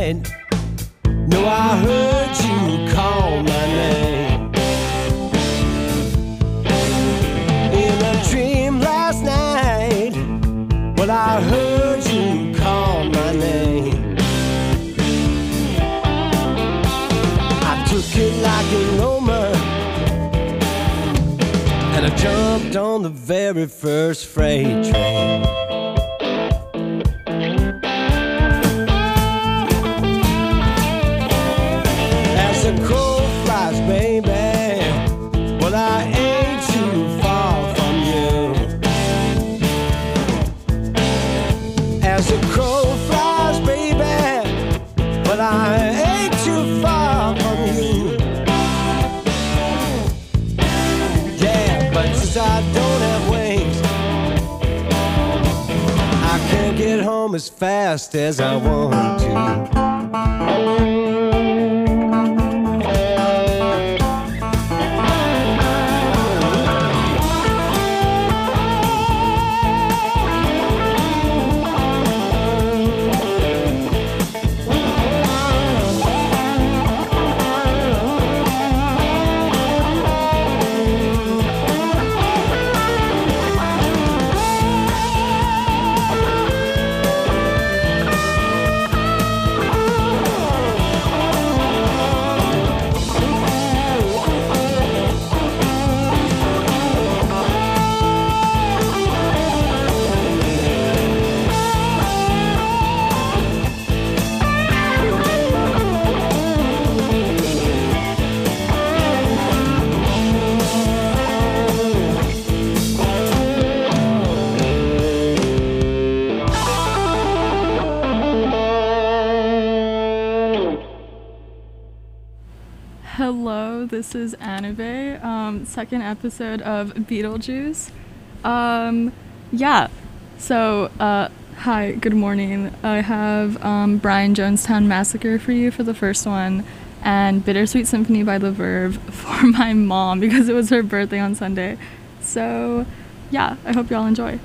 night. No, I heard you call my name. In a dream last night, well, I heard you call my name. I took it like an omen, and I jumped on the very first freight train. As the crow flies, baby, well, I ain't too far from you. As the crow flies, baby, well, I ain't too far from you. Yeah, but since I don't have wings, I can't get home as fast as I want to. Hello, this is Anabe, second episode of Beetlejuice. Hi, good morning. I have Brian Jonestown Massacre for you for the first one, and Bittersweet Symphony by The Verve for my mom because it was her birthday on Sunday. So, yeah, I hope y'all enjoy.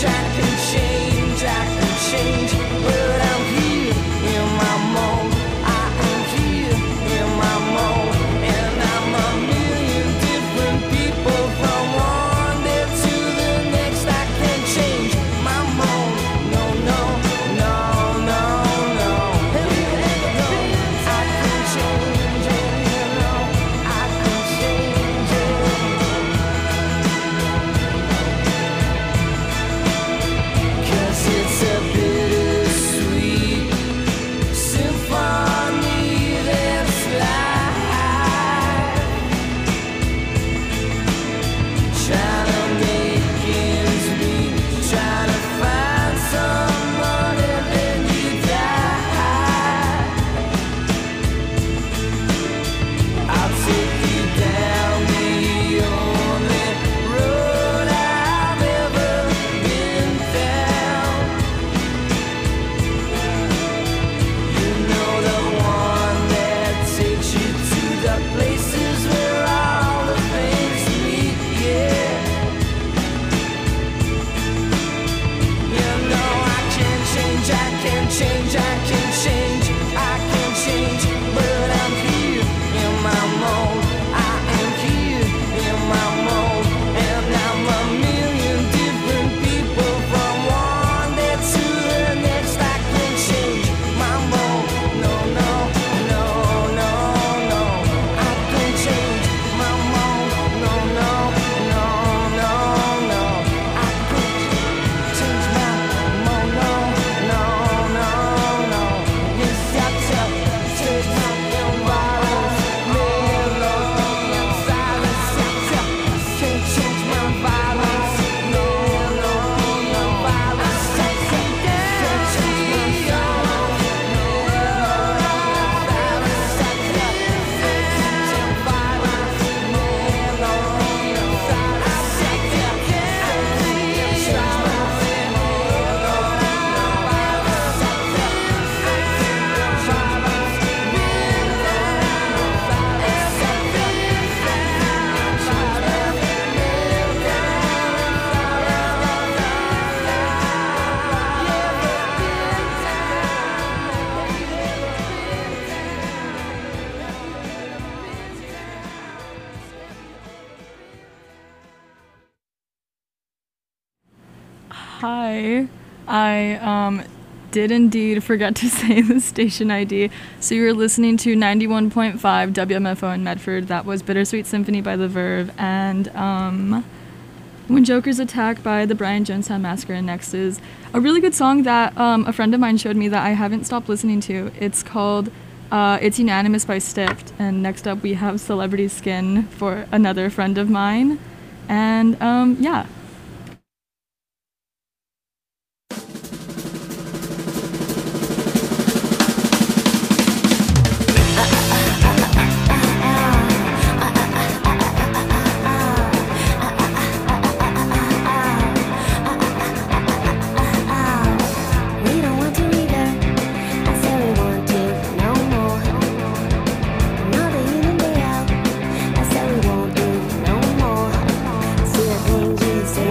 Hi. I did indeed forget to say the station ID. So you were listening to 91.5 WMFO in Medford. That was Bittersweet Symphony by The Verve. And When Joker's Attack by the Brian Jonestown Massacre. And next is a really good song that a friend of mine showed me that I haven't stopped listening to. It's called It's Unanimous by Stiffed. And next up we have Celebrity Skin for another friend of mine. And yeah. Say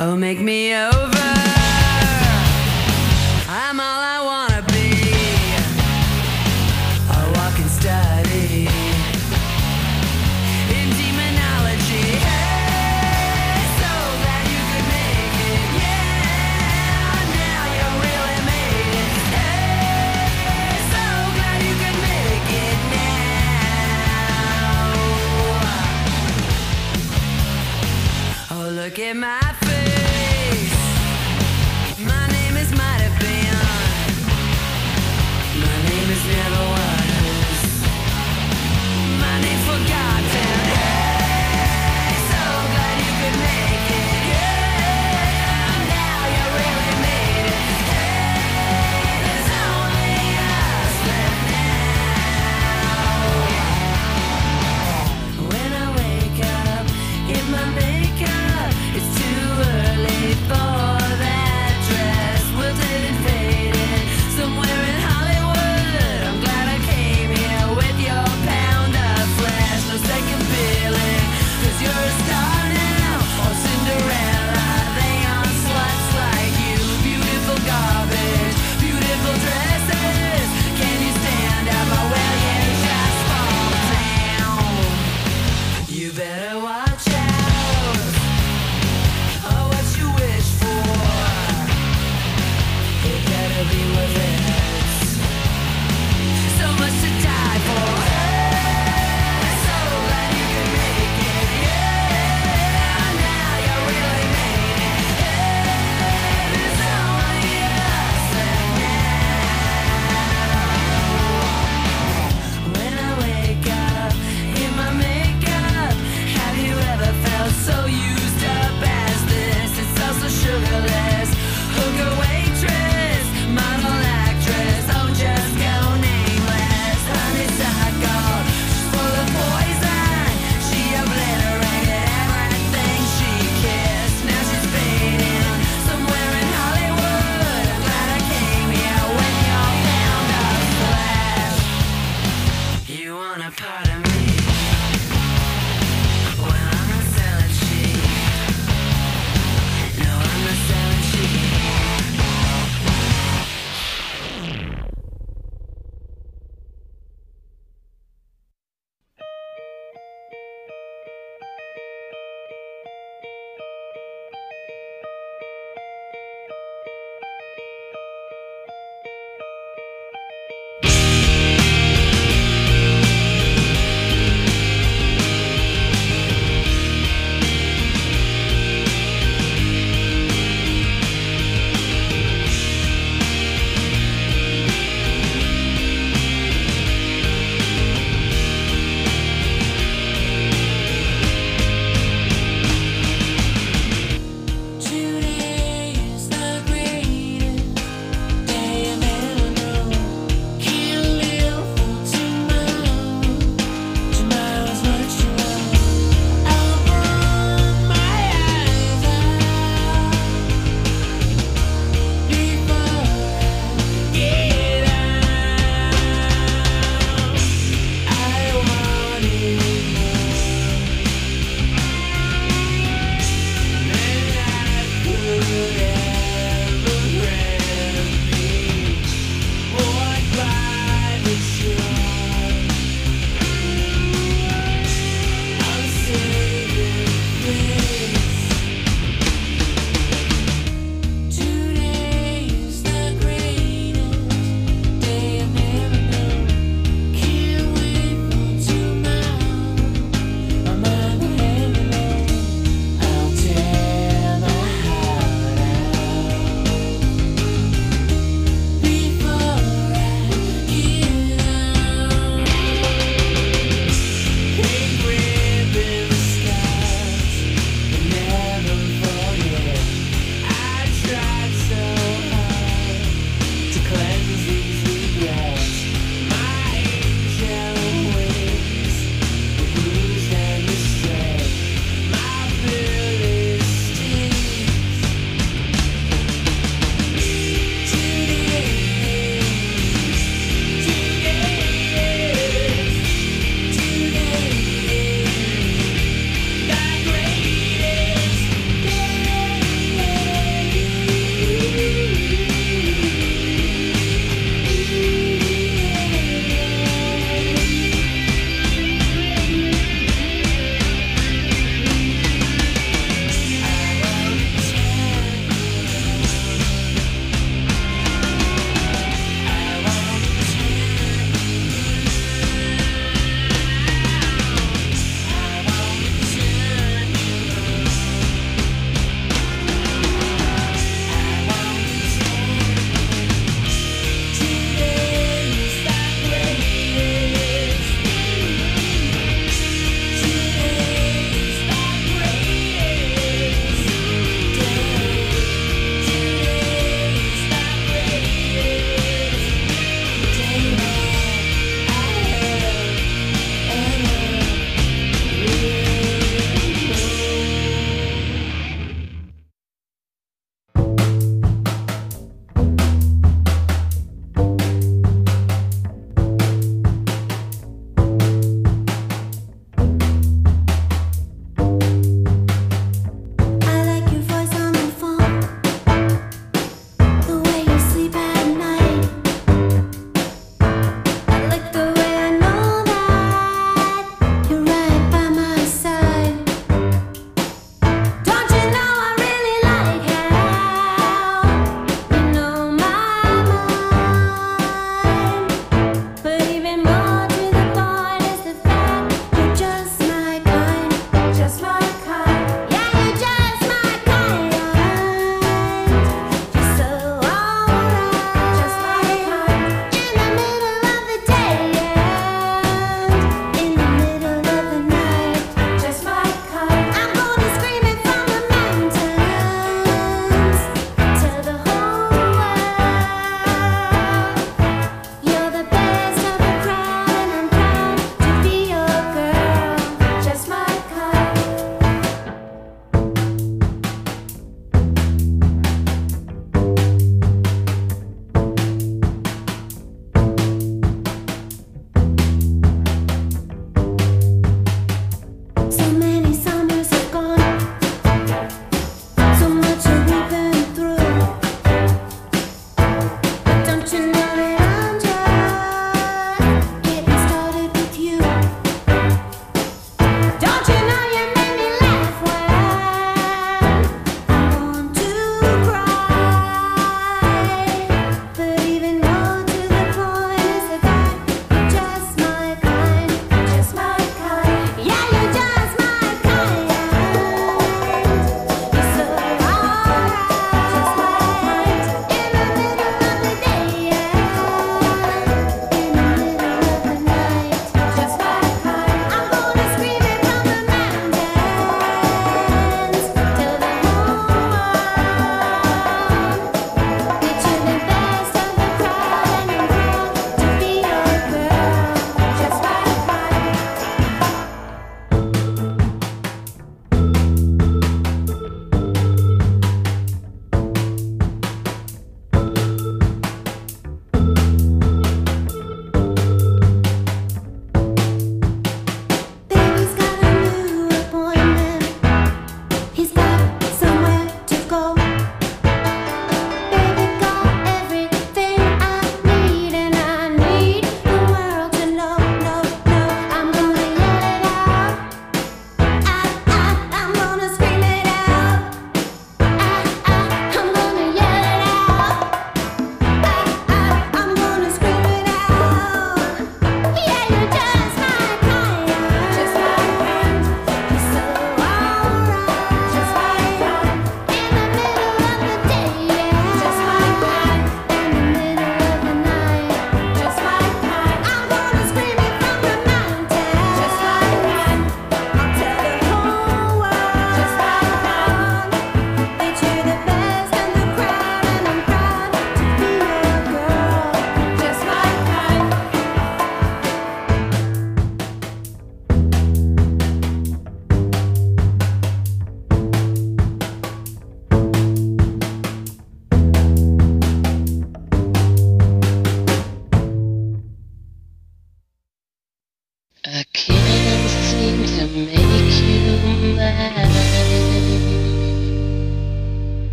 Oh, make me over. I'm all I wanna be. A walking study in demonology. Hey, so glad you could make it. Yeah, now you really made it. Hey, so glad you could make it now. Oh, look at my face.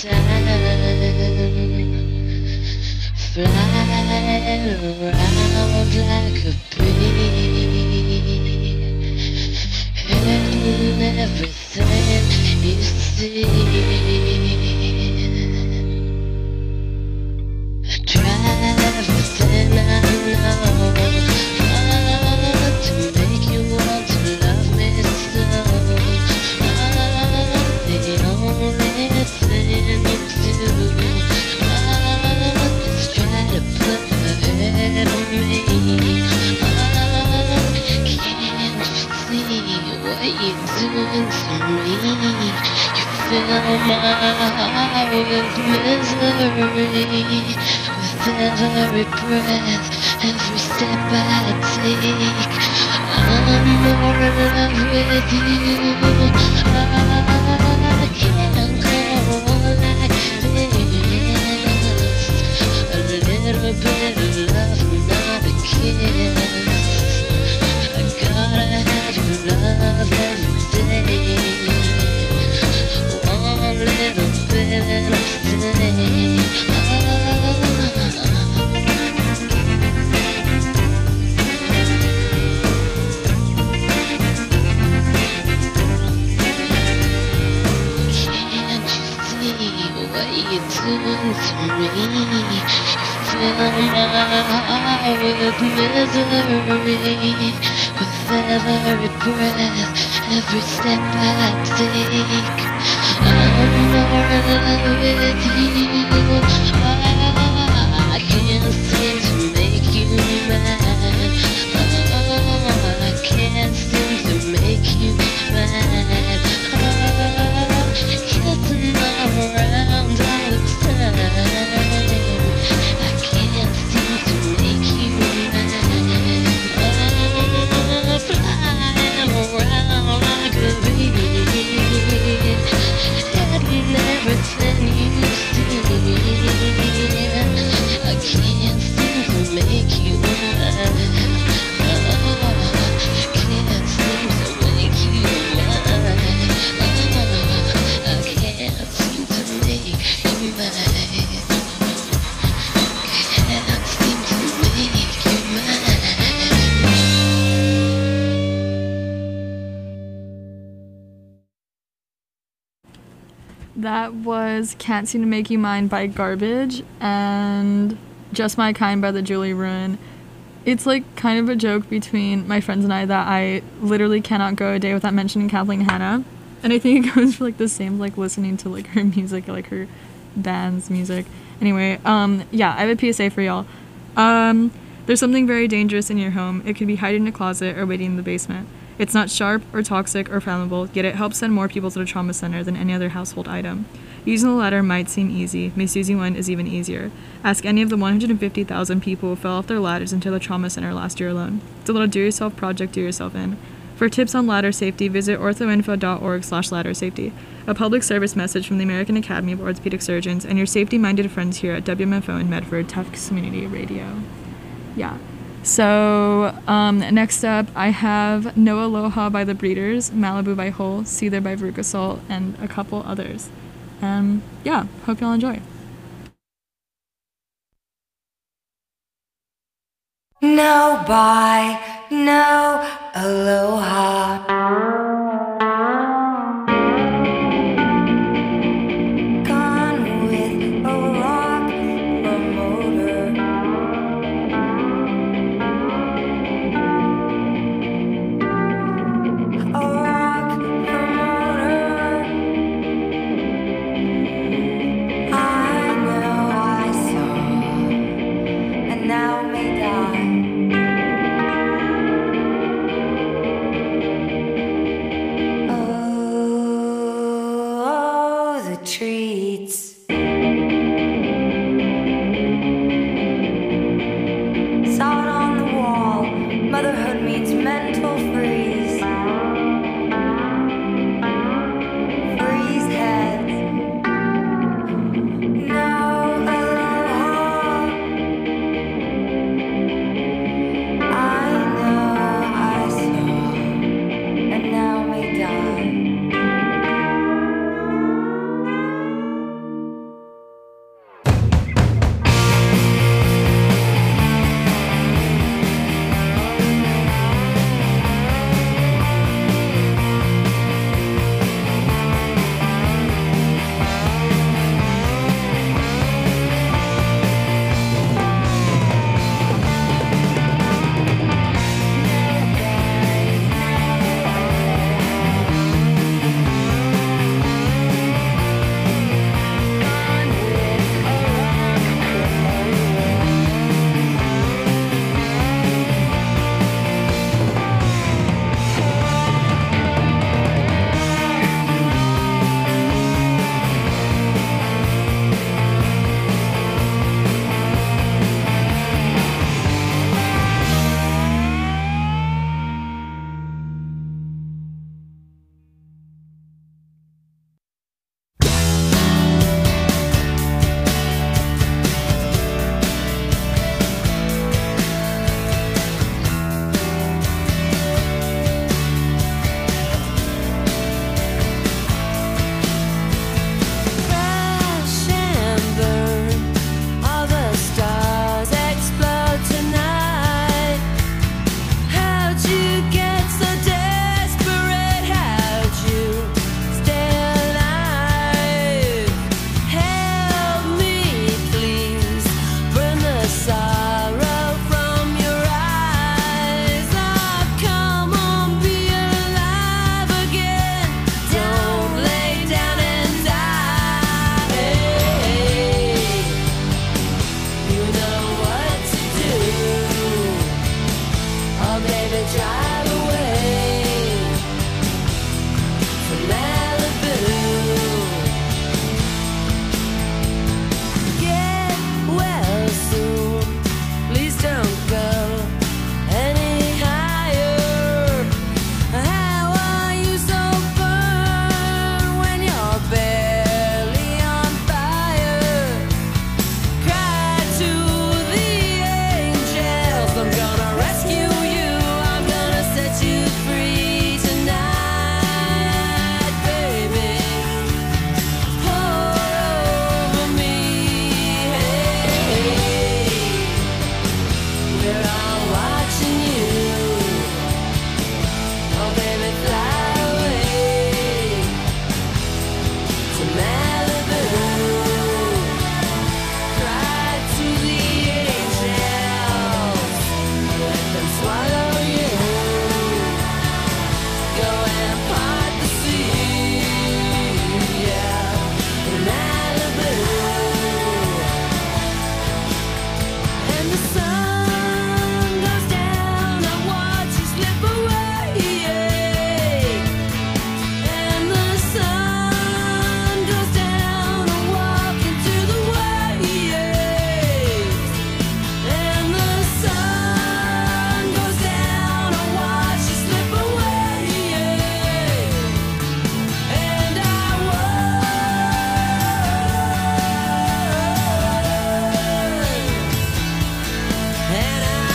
time, flying around like a bee, and everything you see. I try everything I know to make you want to love me so. The only thing you do is try to put your head on me. Can't you see what you're doing to me? You fill my heart with misery. With every breath, every step I take, I'm more in love with you. I can't go on like this. A little bit of love, not a kiss. I gotta have your love every day. One little bit of stay. What you doing to me? You fill my heart with misery. With every breath, every step I take, I'm more in love with you. I can't seem to make you mad. I can't seem to make you mad. Kissing around all the time. I can't seem to make you mad. Flying around like a bee, and everything you see. I can't seem to make you mad. Can't seem to make you mad. I can't seem to make you mad. Can't seem to make you mad. That was Can't Seem to Make You Mine by Garbage and Just My Kind by the Julie Ruin. It's like kind of a joke between my friends and I that I literally cannot go a day without mentioning Kathleen Hanna. And I think it goes for like the same like listening to like her music, like her band's music. Anyway, yeah, I have a PSA for y'all. There's something very dangerous in your home. It could be hiding in a closet or waiting in the basement. It's not sharp or toxic or flammable, yet it helps send more people to the trauma center than any other household item. Using the ladder might seem easy. Misusing one is even easier. Ask any of the 150,000 people who fell off their ladders into the trauma center last year alone. It's a little do-yourself project, do yourself in. For tips on ladder safety, visit orthoinfo.org/laddersafety. A public service message from the American Academy of Orthopedic Surgeons and your safety-minded friends here at WMFO in Medford, Tufts Community Radio. Yeah. So, next up, I have No Aloha by The Breeders, Malibu by Hole, See There by Veruca Salt, and a couple others. Yeah, hope y'all enjoy. No bye, no aloha. Gone with a rock promoter. A rock promoter. I know I saw, and now may die. Oh, the treats. Saw it on the wall. Motherhood means mental freeze. Freeze heads. No aloha. I know I saw, and now may die.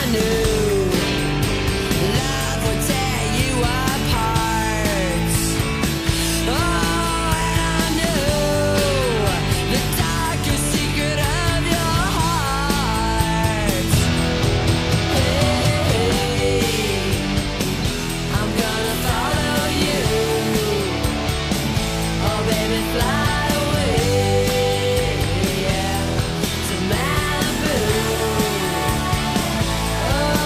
knew love would tear you apart. Oh, and I knew the darkest secret of your heart. Hey, I'm gonna follow you. Oh, baby, fly away, yeah, to Malibu. Oh,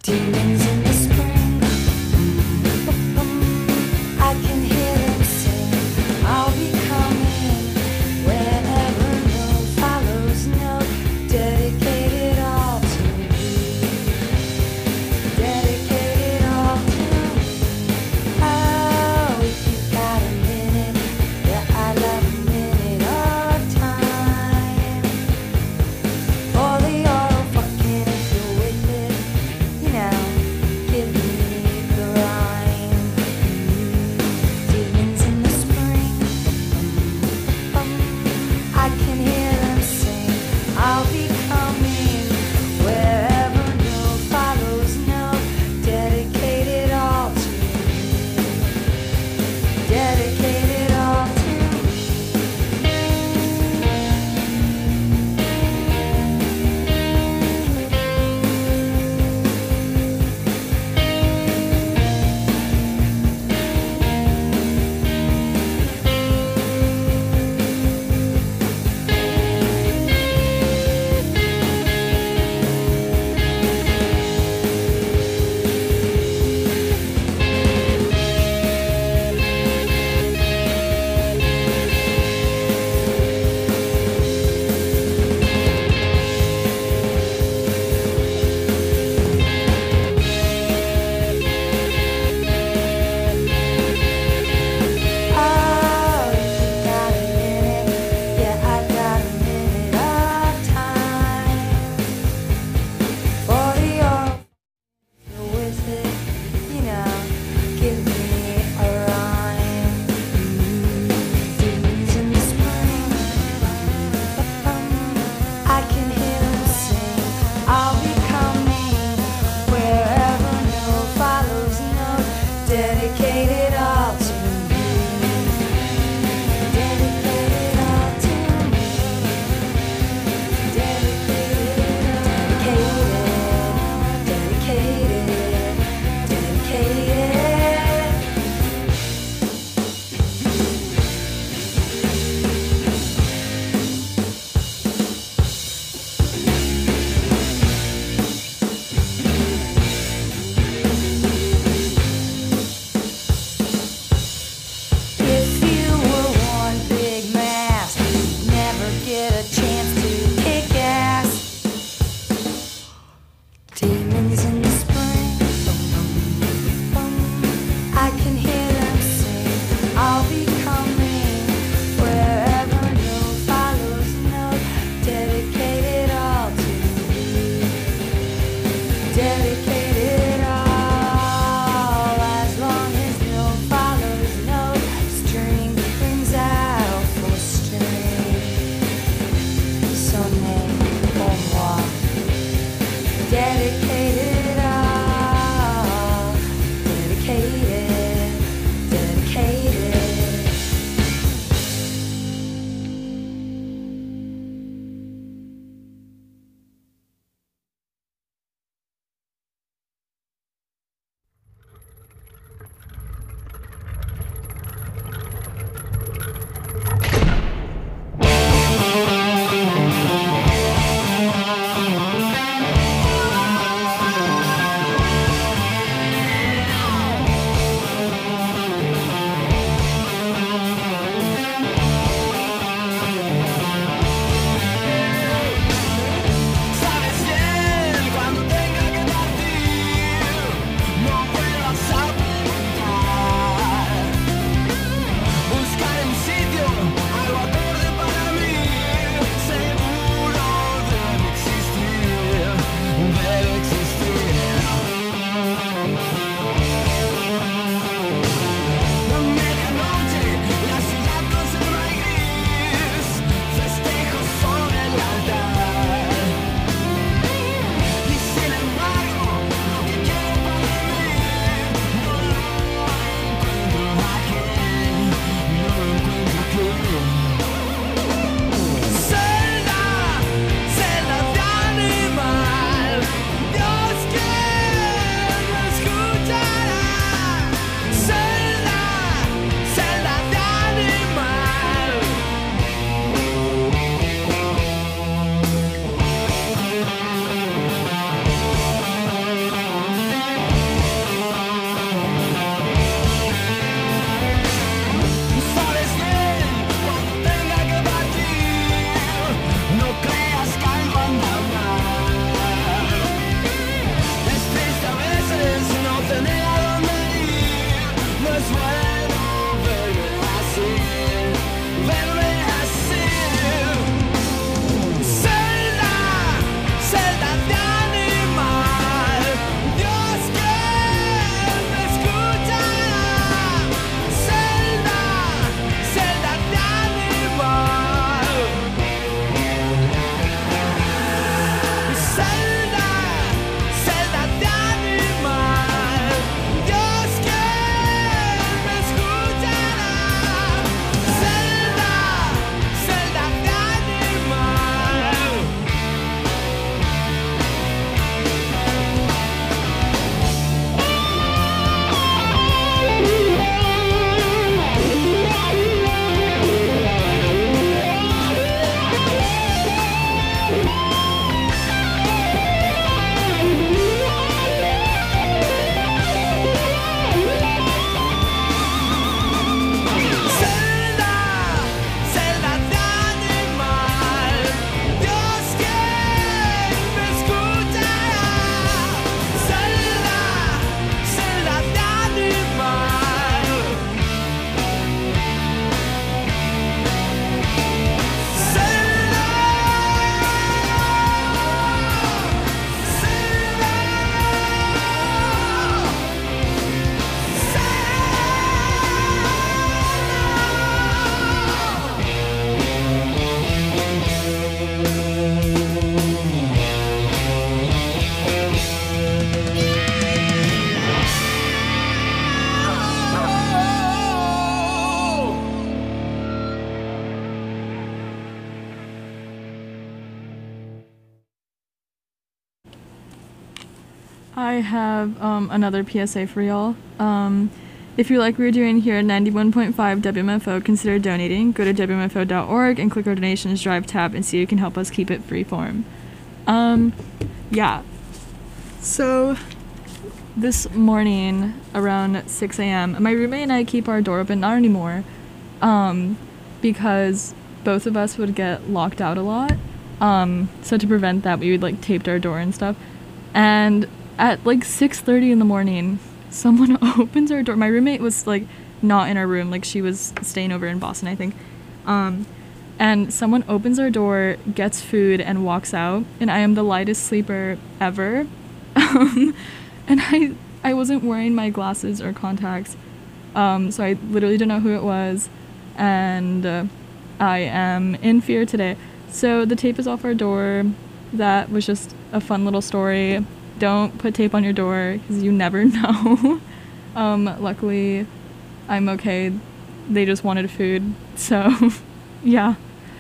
Demons in the spring. I can hear them sing. I'll be coming whenever no follows no. Dedicated all to you. Dedicated all to you. Oh, if you got a minute, yeah, I love a minute of time. For the oral fucking if you're with it, you know. I have another PSA for y'all. If you like what we're doing here at 91.5 WMFO, consider donating. Go to WMFO.org and click our donations drive tab and see if you can help us keep it freeform. Yeah. So, this morning around 6 a.m., my roommate and I keep our door open, not anymore, because both of us would get locked out a lot. So to prevent that, we would like taped our door and stuff. And at like 6:30 in the morning, someone opens our door. My roommate was like not in our room, like she was staying over in Boston, I think. And someone opens our door, gets food, and walks out. And I am the lightest sleeper ever. And I wasn't wearing my glasses or contacts, so I literally don't know who it was, and I am in fear today. So the tape is off our door. That was just a fun little story. Don't put tape on your door because you never know. Luckily, I'm okay. They just wanted food, so yeah.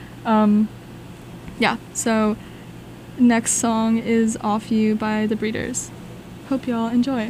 Yeah, so next song is Off You by The Breeders. Hope y'all enjoy.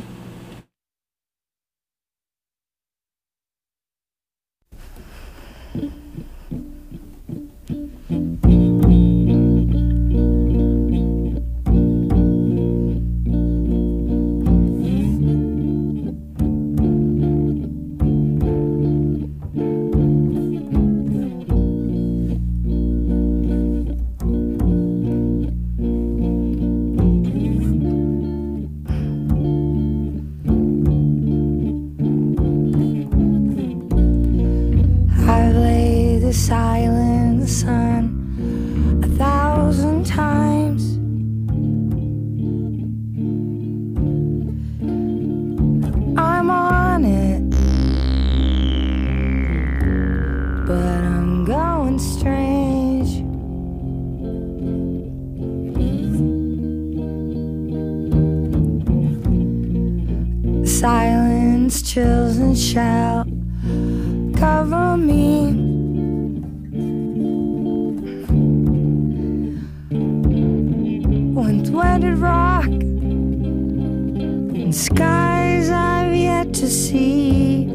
I've laid the silent sun 1,000 times. I'm on it, but I'm going strange. Silence, chills, and shout cover me. Wind-winded rock and skies I've yet to see.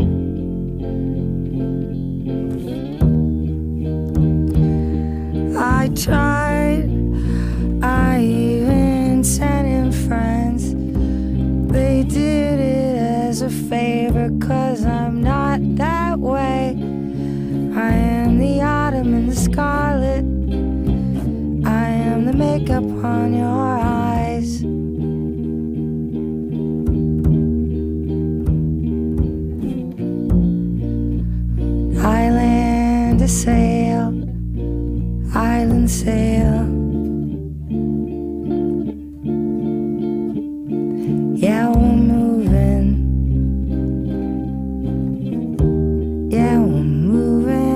I tried, I even sent in friends. They did it as a favor, 'cause I'm not that way. I am the autumn and the scarlet. I am the makeup on your eyes. I land a sail, island sail. Yeah, we're moving. Yeah, we're moving.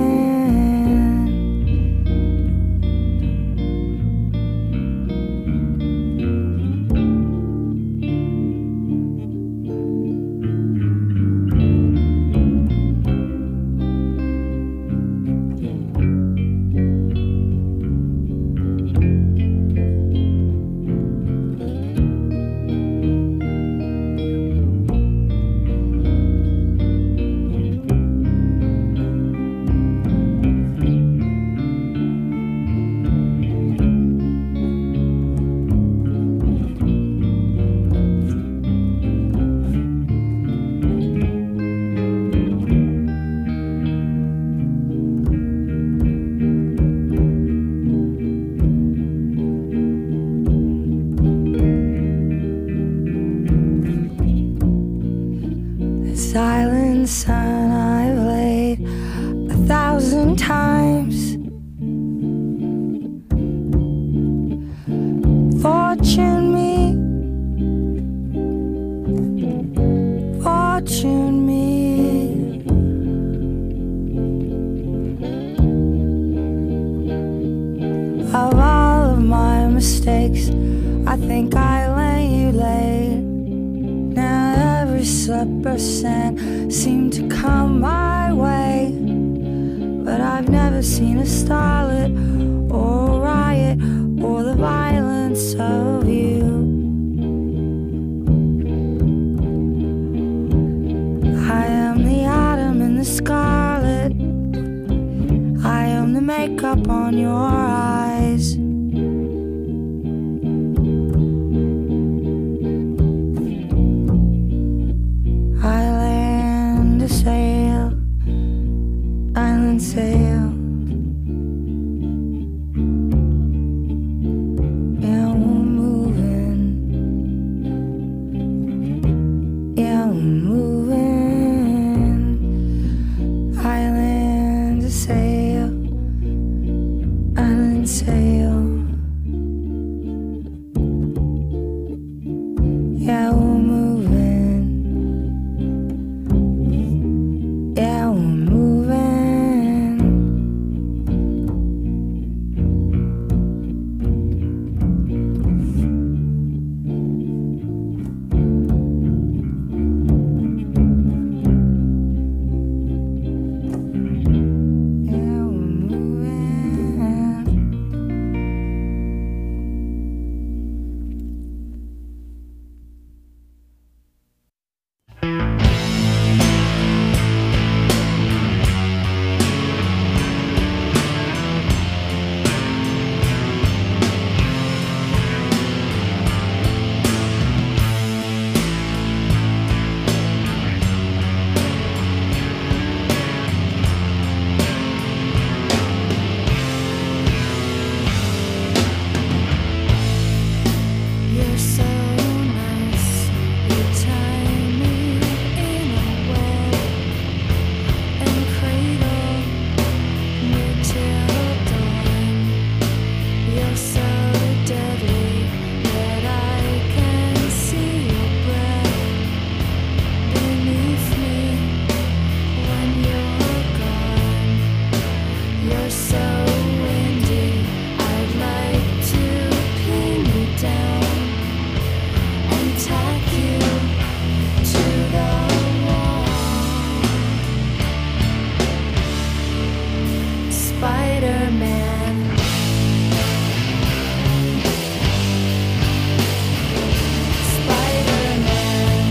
Silent sun I've laid 1,000 times. Fortune me, fortune me. Of all of my mistakes, I think I let you late. Now every slip or sand seemed to come my way, but I've never seen a starlet or a riot or the violence of you. makeup on your eyes. Island sail, island sail. Yeah, we're moving. Yeah, we're moving. Island sail, island sail. Yeah, we're moving. Yeah, we're moving. Yeah, we're moving. You're so nice, you tie me in a web and cradle me till dawn. You're so deadly that I can see your breath beneath me when you're gone. You're so windy, I'd like to pin you down and tack you to the wall. Spider-Man. Spider-Man.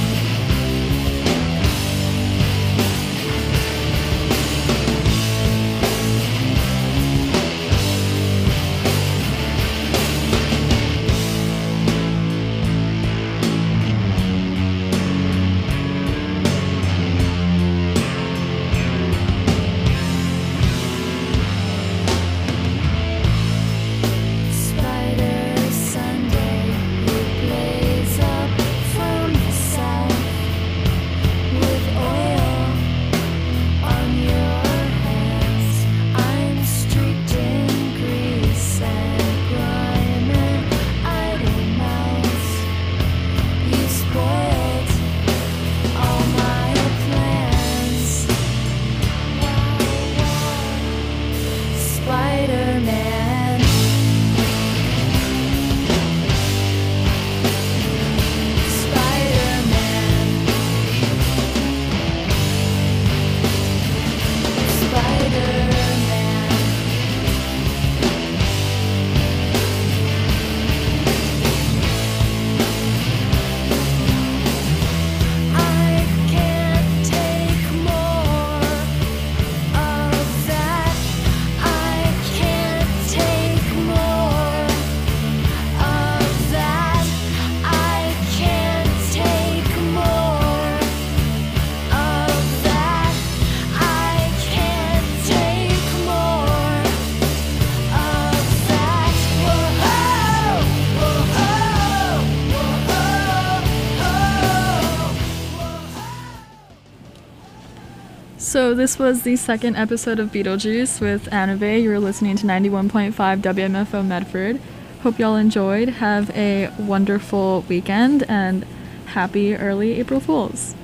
Spider Sunday, you blaze up from the south with oil on your hands. I'm streaked in grease and grime and idle mouths. You spoiled all my plans. Spider-Man. Spider-Man. Spider-Man. I can't take more of that. I can't take more of that. I can't take more of that. I can't take more of that. Whoa, whoa, So this was the second episode of Beetlejuice with Anave. You were listening to 91.5 WMFO Medford. Hope y'all enjoyed. Have a wonderful weekend and happy early April Fools.